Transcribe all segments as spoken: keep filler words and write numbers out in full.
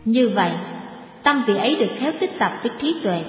Như vậy, tâm vị ấy được khéo tích tập với trí tuệ.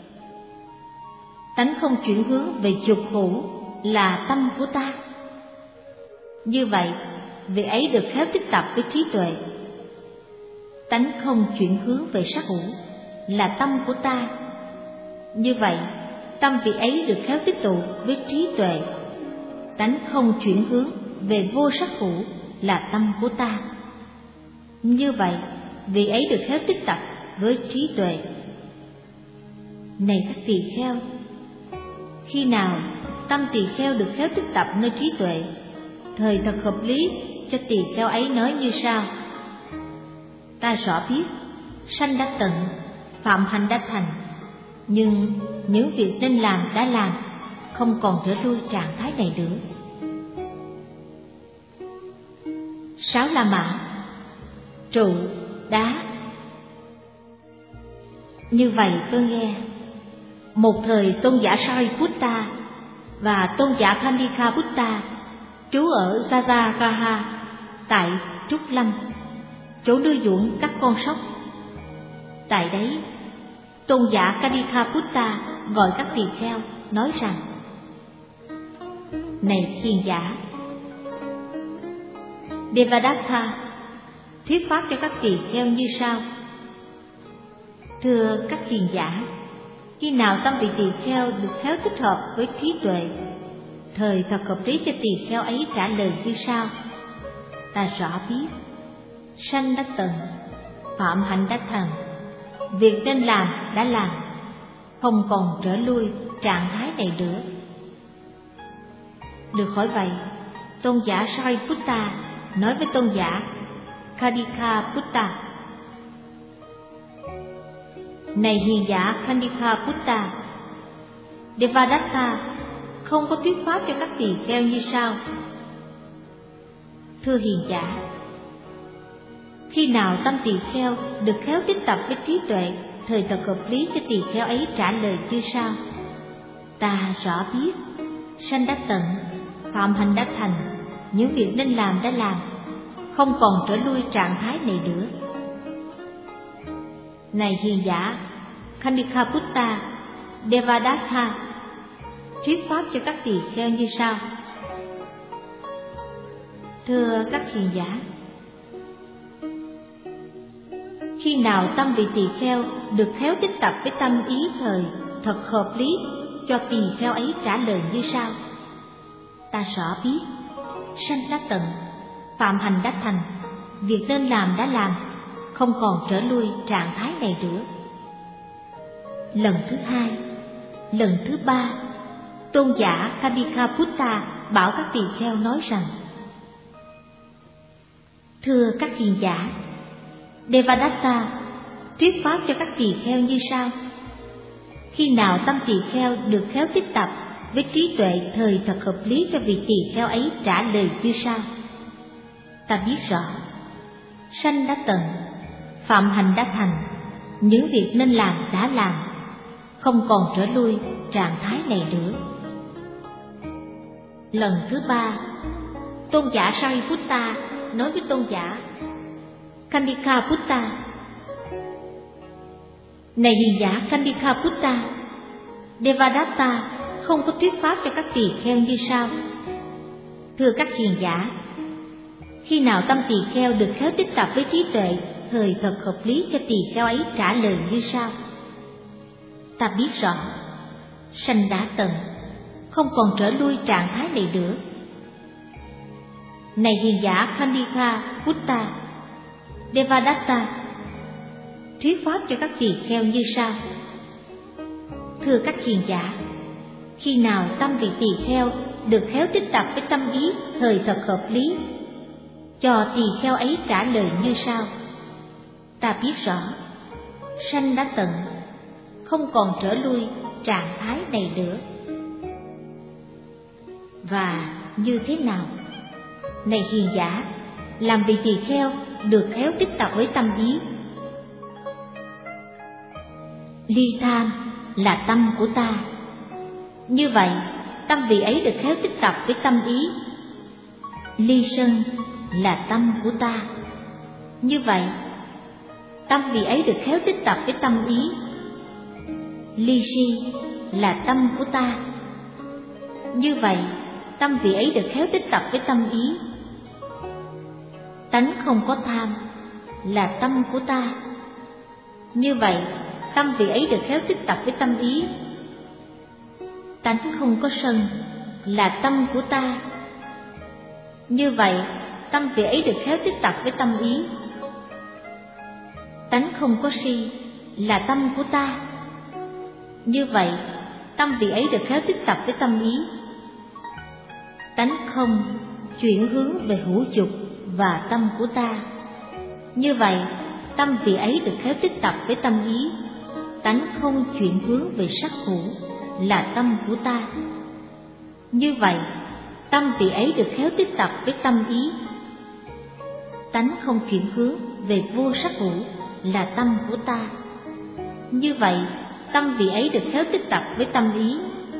Tánh không chuyển hướng về dục hữu là tâm của ta. Như vậy, vị ấy được khéo tích tập với trí tuệ. Tánh không chuyển hướng về sắc hữu là tâm của ta. Như vậy, tâm vị ấy được khéo tích tụ với trí tuệ. Tánh không chuyển hướng về vô sắc hữu là tâm của ta. Như vậy, vị ấy được khéo tích tập với trí tuệ. Này các tỳ kheo, khi nào tâm tỳ kheo được khéo tích tập nơi trí tuệ, thời thật hợp lý cho tỳ kheo ấy nói như sau: ta rõ biết sanh đã tận, phạm hạnh đã thành, nhưng những việc nên làm đã làm, không còn trở lui trạng thái này nữa. Sáu La Mã, trụ, đá. Như vậy tôi nghe, một thời tôn giả Sariputta và tôn giả Khandikabutta trú ở Jajagaha tại Trúc Lâm, chỗ nuôi dưỡng các con sóc. Tại đấy, tôn giả Khandikabutta gọi các tỳ kheo nói rằng: này hiền giả, Devadatta thuyết pháp cho các tỳ kheo như sau: thưa các hiền giả, khi nào tâm vị tỳ kheo được khéo tích hợp với trí tuệ, thời thật hợp lý cho tỳ kheo ấy trả lời như sau: ta rõ biết sanh đã tận, phạm hạnh đã thành, việc nên làm đã làm, không còn trở lui trạng thái này nữa. Được hỏi vậy, tôn giả Sariputta nói với tôn giả Khandikabutta: này hiền giả Khandikabutta, Devadatta không có thuyết pháp cho các tỳ kheo như sau: thưa hiền giả, khi nào tâm tỳ kheo được khéo tích tập với trí tuệ, thời thật hợp lý cho tỳ kheo ấy trả lời như sau: ta rõ biết sanh đã tận, phạm hạnh đã thành, những việc nên làm đã làm, không còn trở lui trạng thái này nữa. Này hiền giả Khandikabutta, Devadatta thuyết pháp cho các tỳ kheo như sau: thưa các hiền giả, khi nào tâm vị tỳ kheo được khéo tích tập với tâm ý thời thật hợp lý, cho tỳ kheo ấy trả lời như sau: ta rõ biết sanh đã tận, phạm hạnh đã thành, việc nên làm đã làm, không còn trở lui trạng thái này nữa. Lần thứ hai, lần thứ ba, tôn giả Khandikabutta bảo các tỳ kheo nói rằng: thưa các hiền giả, Devadatta thuyết pháp cho các tỳ kheo như sau: khi nào tâm tỳ kheo được khéo tích tập với trí tuệ, thời thật hợp lý cho vị tỳ kheo ấy trả lời như sau: ta biết rõ sanh đã tận, phạm hạnh đã thành, những việc nên làm đã làm, không còn trở lui trạng thái này nữa. Lần thứ ba, tôn giả Sariputta nói với tôn giả Khandikabutta: này hiền giả Khandikabutta, Devadatta không có thuyết pháp cho các tỳ kheo như sau: thưa các hiền giả, khi nào tâm tỳ kheo được khéo tích tập với trí tuệ, thời thật hợp lý cho tỳ kheo ấy trả lời như sau: ta biết rõ sanh đã tận, không còn trở lui trạng thái này nữa. Này hiền giả Khandikabutta, Devadatta thuyết pháp cho các tỳ kheo như sau: thưa các hiền giả, khi nào tâm vị tỳ kheo được khéo tích tập với tâm ý thời thật hợp lý, cho tỳ kheo ấy trả lời như sau: ta biết rõ sanh đã tận, không còn trở lui trạng thái này nữa. Và như thế nào? Này hiền giả, làm vị tỳ kheo được khéo tích tập với tâm ý. Ly tham là tâm của ta. Như vậy, tâm vị ấy được khéo tích tập với tâm ý. Ly sân là tâm của ta. Như vậy, tâm vị ấy được khéo tích tập với tâm ý. Ly si là tâm của ta. Như vậy, tâm vị ấy được khéo tích tập với tâm ý. Tánh không có tham là tâm của ta. Như vậy, tâm vị ấy được khéo tích tập với tâm ý. Tánh không có sân là tâm của ta. Như vậy, tâm vị ấy được khéo tích tập với tâm ý. Tánh không có si là tâm của ta. Như vậy, tâm vị ấy được khéo tích tập với tâm ý. Tánh không chuyển hướng về hữu dục và tâm của ta. Như vậy, tâm vị ấy được khéo tích tập với tâm ý. Tánh không chuyển hướng về sắc hữu là tâm của ta. Như vậy, tâm vị ấy được khéo tích tập với tâm ý. Tánh không chuyển hướng về vô sắc hữu là tâm của ta. Như vậy, tâm vị ấy được khéo tích tập với tâm ý.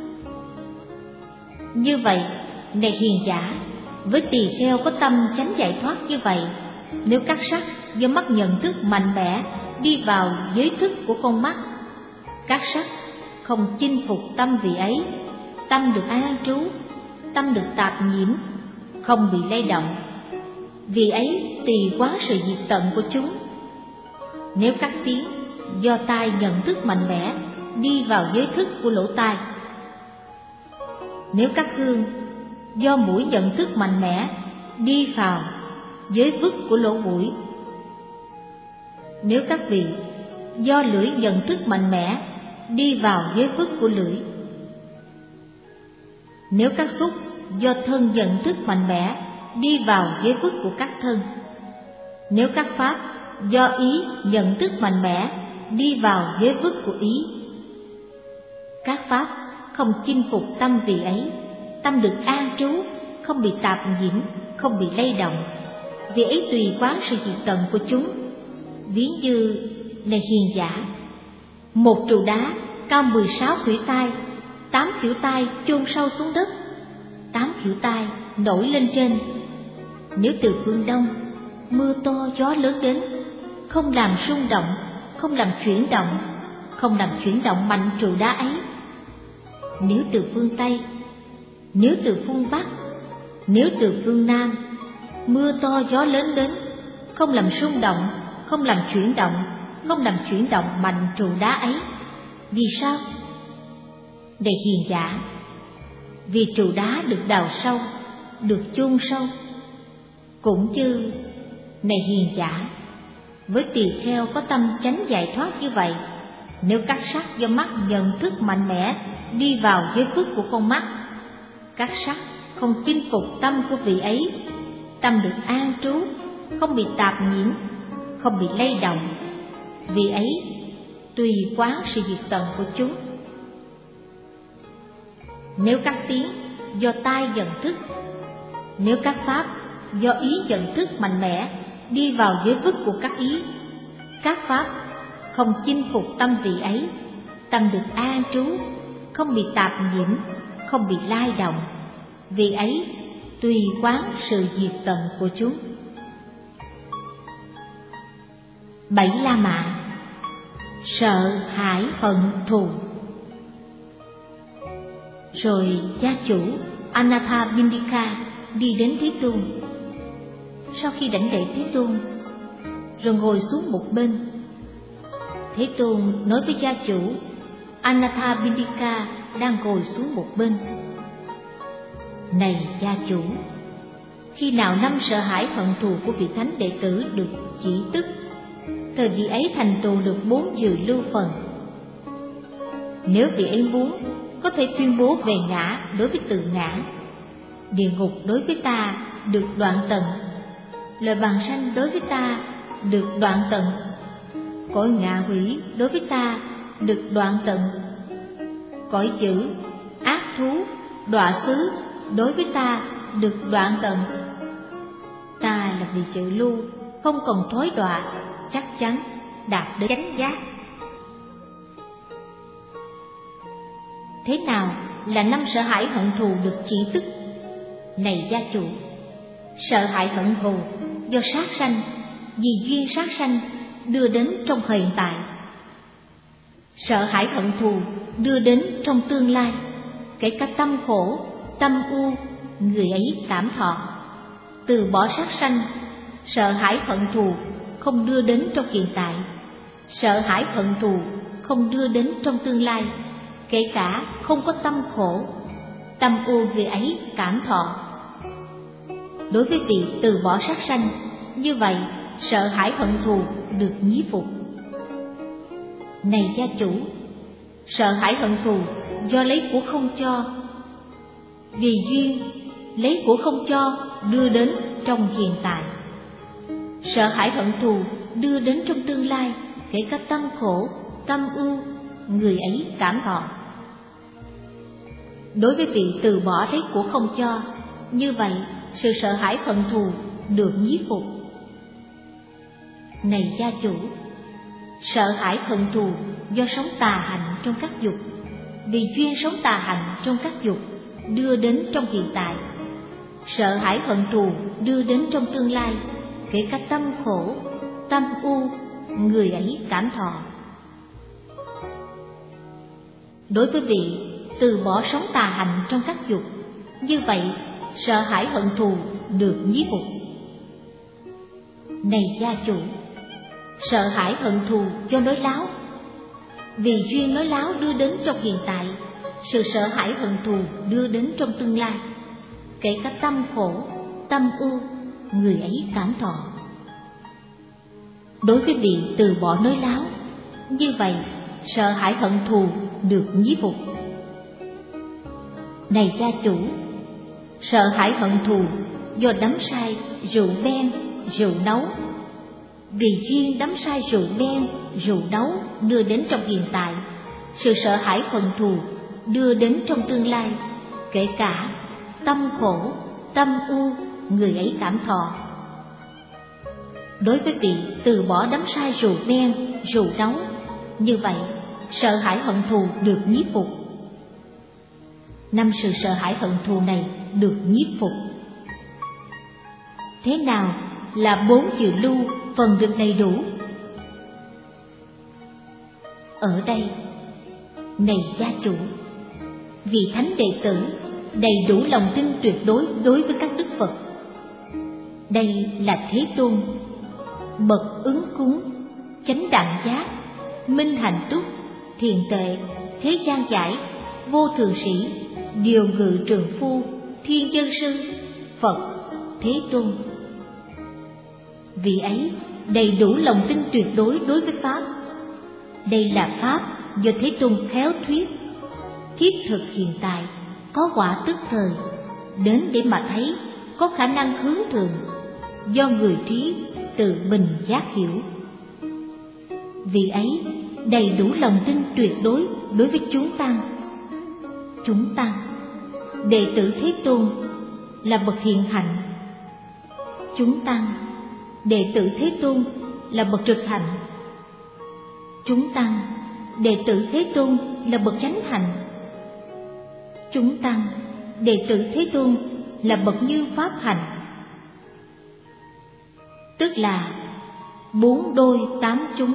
Như vậy, này hiền giả, với tỳ kheo có tâm chánh giải thoát như vậy, nếu các sắc do mắt nhận thức mạnh mẽ đi vào giới thức của con mắt, các sắc không chinh phục tâm vị ấy, tâm được an trú, tâm được tạp nhiễm, không bị lay động. Vì ấy tùy quán sự diệt tận của chúng. Nếu các tiếng do tai nhận thức mạnh mẽ đi vào giới thức của lỗ tai, nếu các hương do mũi nhận thức mạnh mẽ đi vào giới vức của lỗ mũi, nếu các vị do lưỡi nhận thức mạnh mẽ đi vào giới vức của lưỡi, nếu các xúc do thân nhận thức mạnh mẽ đi vào giới vức của các thân, nếu các pháp do ý nhận thức mạnh mẽ đi vào giới vức của ý, các pháp không chinh phục tâm vị ấy, tâm được an trú, không bị tạp nhiễm, không bị lay động. Vì ấy tùy quán sự diệt tận của chúng. Ví như, này hiền giả, một trụ đá cao mười sáu khuỷu tay, tám khuỷu tay chôn sâu xuống đất, tám khuỷu tay nổi lên trên. Nếu từ phương đông mưa to gió lớn đến, không làm rung động, không làm chuyển động, không làm chuyển động mạnh trụ đá ấy. Nếu từ phương tây, nếu từ phương bắc, nếu từ phương nam, mưa to gió lớn đến, không làm rung động, không làm chuyển động, không làm chuyển động mạnh trụ đá ấy. Vì sao? Này hiền giả, vì trụ đá được đào sâu, được chôn sâu. Cũng như, này hiền giả, với tỳ kheo có tâm chánh giải thoát như vậy, nếu các sắc do mắt nhận thức mạnh mẽ đi vào giới phước của con mắt, các sắc không chinh phục tâm của vị ấy, tâm được an trú, không bị tạp nhiễm, không bị lay động. Vì ấy tùy quán sự diệt tận của chúng. Nếu các tiếng do tai nhận thức, nếu các pháp do ý nhận thức mạnh mẽ đi vào giới vức của các ý, các pháp không chinh phục tâm vị ấy, tâm được an trú, không bị tạp nhiễm, không bị lay động. Vì ấy tùy quán sự diệt tận của chúng. Bảy la mã: sợ hãi hận thù. Rồi gia chủ Anathapindika đi đến Thế Tôn. Sau khi đảnh lễ Thế Tôn, rồi ngồi xuống một bên, Thế Tôn nói với gia chủ Anathapindika đang ngồi xuống một bên: Này gia chủ, khi nào năm sợ hãi hận thù của vị thánh đệ tử được chỉ tức, thời vị ấy thành tựu được bốn dự lưu phần. Nếu vị ấy muốn, có thể tuyên bố về ngã đối với tự ngã, địa ngục đối với ta được đoạn tận, lời bàn sanh đối với ta được đoạn tận, cõi ngạ hủy đối với ta được đoạn tận, cõi dữ, ác thú, đọa xứ đối với ta được đoạn tận. Ta là vị dự lưu, không còn thối đọa, chắc chắn đạt đến chánh giác. Thế nào là năm sợ hãi hận thù được chỉ tức? Này gia chủ, sợ hãi hận thù do sát sanh, vì duyên sát sanh đưa đến trong hiện tại. Sợ hãi hận thù đưa đến trong tương lai. Kể cả tâm khổ, tâm u, người ấy cảm thọ. Từ bỏ sát sanh, sợ hãi hận thù không đưa đến trong hiện tại. Sợ hãi hận thù không đưa đến trong tương lai. Kể cả không có tâm khổ, tâm u, người ấy cảm thọ. Đối với vị từ bỏ sát sanh, như vậy sợ hãi hận thù được nhiếp phục. Này gia chủ, sợ hãi hận thù do lấy của không cho, vì duyên lấy của không cho đưa đến trong hiện tại. Sợ hãi hận thù đưa đến trong tương lai. Kể cả tâm khổ, tâm ưu, người ấy cảm thọ. Đối với vị từ bỏ lấy của không cho, như vậy sự sợ hãi hận thù được nhiếp phục. Này gia chủ, sợ hãi hận thù do sống tà hạnh trong các dục, vì duyên sống tà hạnh trong các dục đưa đến trong hiện tại. Sợ hãi hận thù đưa đến trong tương lai. Kể cả tâm khổ, tâm u, người ấy cảm thọ. Đối với vị từ bỏ sống tà hạnh trong các dục, như vậy sợ hãi hận thù được nhiếp phục. Này gia chủ, sợ hãi hận thù do nói láo, vì duyên nói láo đưa đến trong hiện tại. Sự sợ hãi hận thù đưa đến trong tương lai. Kể cả tâm khổ, tâm ưu, người ấy cảm thọ. Đối với vị từ bỏ nói láo, như vậy sợ hãi hận thù được nhiếp phục. Này gia chủ, sợ hãi hận thù do đắm say rượu men, rượu nấu, vì duyên đắm say rượu men, rượu nấu đưa đến trong hiện tại. Sự sợ hãi hận thù đưa đến trong tương lai. Kể cả tâm khổ, tâm u, người ấy cảm thọ. Đối với vị từ bỏ đắm say rượu men, rượu nấu, như vậy sợ hãi hận thù được nhiếp phục. Năm sự sợ hãi hận thù này được nhiếp phục. Thế nào là bốn dự lưu phần được đầy đủ? Ở đây, này gia chủ, vị thánh đệ tử đầy đủ lòng tin tuyệt đối đối với các đức Phật. Đây là Thế Tôn, bậc ứng cúng, chánh đẳng giác, minh hạnh túc, thiền tệ, thế gian giải, vô thường sĩ, điều ngự trường phu, thiên chân sư, Phật, Thế Tôn. Vị ấy đầy đủ lòng tin tuyệt đối đối với Pháp. Đây là Pháp do Thế Tôn khéo thuyết, thiết thực hiện tại, có quả tức thời, đến để mà thấy, có khả năng hướng thượng, do người trí tự mình giác hiểu. Vị ấy đầy đủ lòng tin tuyệt đối đối với chúng tăng. Chúng tăng, đệ tử Thế Tôn, là bậc hiện hạnh. Chúng tăng, đệ tử Thế Tôn, là bậc trực hạnh. Chúng tăng, đệ tử Thế Tôn, là bậc chánh hạnh. Chúng tăng, đệ tử Thế Tôn, là bậc như pháp hạnh. Tức là bốn đôi tám chúng.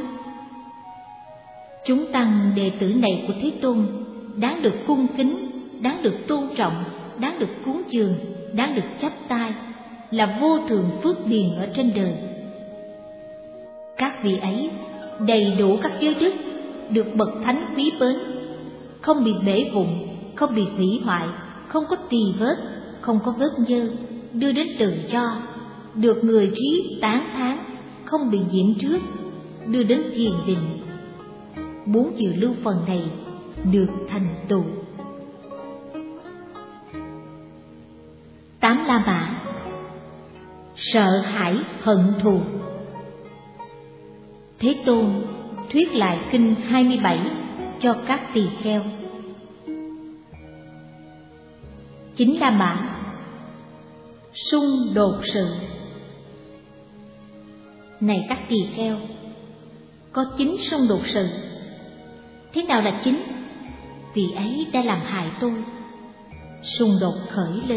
Chúng tăng đệ tử này của Thế Tôn đáng được cung kính, đáng được tôn trọng, đáng được cúng dường, đáng được chắp tay, là vô thường phước điền ở trên đời. Các vị ấy đầy đủ các giới đức, được bậc thánh quý mến, không bị bể vụn, không bị hủy hoại, không có tì vết, không có vết nhơ, đưa đến tự do, được người trí tán thán, không bị nhiễm trước, đưa đến thiền định. Bốn dự lưu phần này được thành tựu. Tám La Mã, sợ hãi hận thù. Thế Tôn thuyết lại kinh hai mươi bảy cho các tỳ kheo. Chín La Mã, xung đột sự. Này các tỳ kheo, có chín xung đột sự. Thế nào là chín? Vì ấy đã làm hại tôi. Xung đột khởi lên.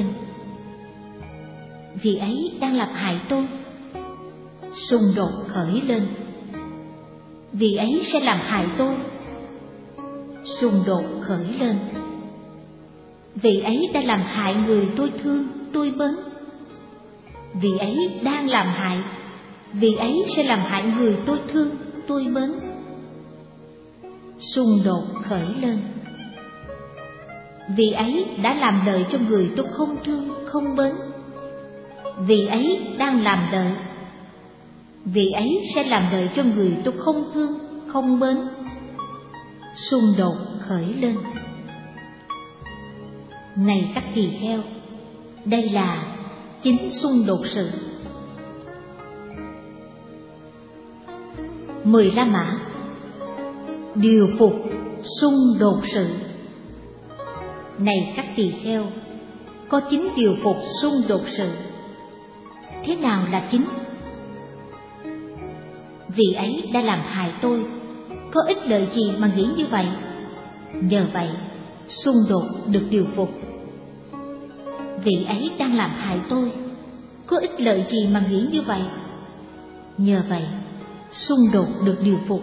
Vì ấy đang làm hại tôi. Xung đột khởi lên. vì ấy sẽ làm hại tôi. Xung đột khởi lên, vì ấy đã làm hại người tôi thương, tôi mến. Vì ấy đang làm hại, vì ấy sẽ làm hại người tôi thương, tôi mến. Xung đột khởi lên, vì ấy đã làm lợi cho người tôi không thương, không mến. Vì ấy đang làm lợi, vì ấy sẽ làm lợi cho người tôi không thương, không mến. Xung đột khởi lên. Này các tỳ kheo, đây là chính xung đột sự. Mười La Mã điều phục xung đột sự. Này các tỳ kheo, có chính điều phục xung đột sự. Thế nào là chính? Vì ấy đã làm hại tôi, có ích lợi gì mà nghĩ như vậy? Nhờ vậy, xung đột được điều phục. Vì ấy đang làm hại tôi, có ích lợi gì mà nghĩ như vậy? Nhờ vậy, xung đột được điều phục.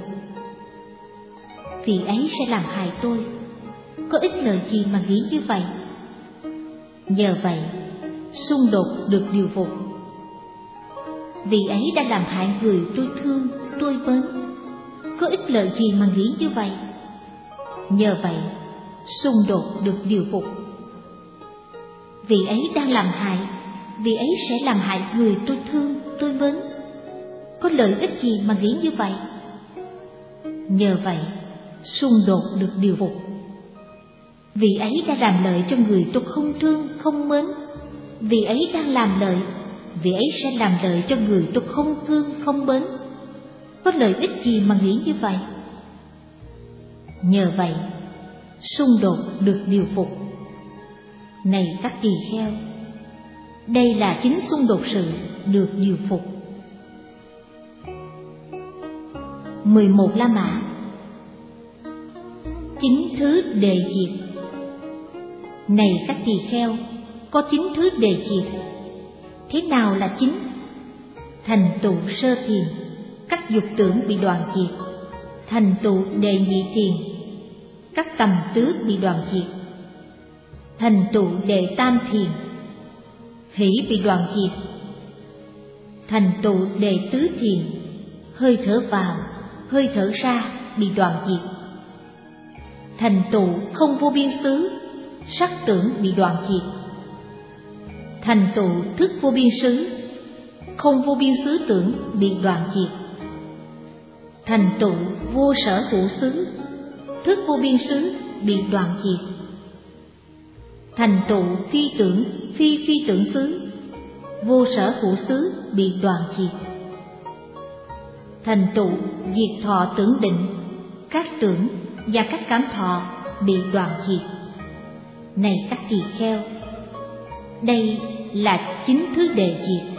Vì ấy sẽ làm hại tôi, có ích lợi gì mà nghĩ như vậy? Nhờ vậy, xung đột được điều phục. Vì ấy đã làm hại người tôi thương, tôi mến. Có ích lợi gì mà nghĩ như vậy? Nhờ vậy, xung đột được điều phục. Vì ấy đang làm hại, vì ấy sẽ làm hại người tôi thương, tôi mến. Có lợi ích gì mà nghĩ như vậy? Nhờ vậy, xung đột được điều phục. Vì ấy đã làm lợi cho người tôi không thương, không mến. Vì ấy đang làm lợi, vì ấy sẽ làm lợi cho người tôi không thương, không mến. Có lợi ích gì mà nghĩ như vậy? Nhờ vậy, xung đột được điều phục. Này các tỳ kheo, đây là chính xung đột sự được điều phục. Mười một La Mã chính thứ đề diệt. Này các tỳ kheo, có chính thứ đề diệt. Thế nào là chính? Thành tựu sơ thiền, các dục tưởng bị đoạn diệt. Thành tựu đề nhị thiền, các tầm tứ bị đoạn diệt. Thành tựu đệ tam thiền, hỷ bị đoạn diệt. Thành tựu đệ tứ thiền, hơi thở vào, hơi thở ra bị đoạn diệt. Thành tựu không vô biên xứ, sắc tưởng bị đoạn diệt. Thành tựu thức vô biên xứ, không vô biên xứ tưởng bị đoạn diệt. Thành tựu vô sở hữu xứ, thức vô biên xứ bị đoạn diệt. Thành tựu phi tưởng, phi phi tưởng xứ, vô sở hữu xứ bị đoạn diệt. Thành tựu diệt thọ tưởng định, các tưởng và các cảm thọ bị đoạn diệt. Này các tỳ kheo, đây là chính thứ đề diệt.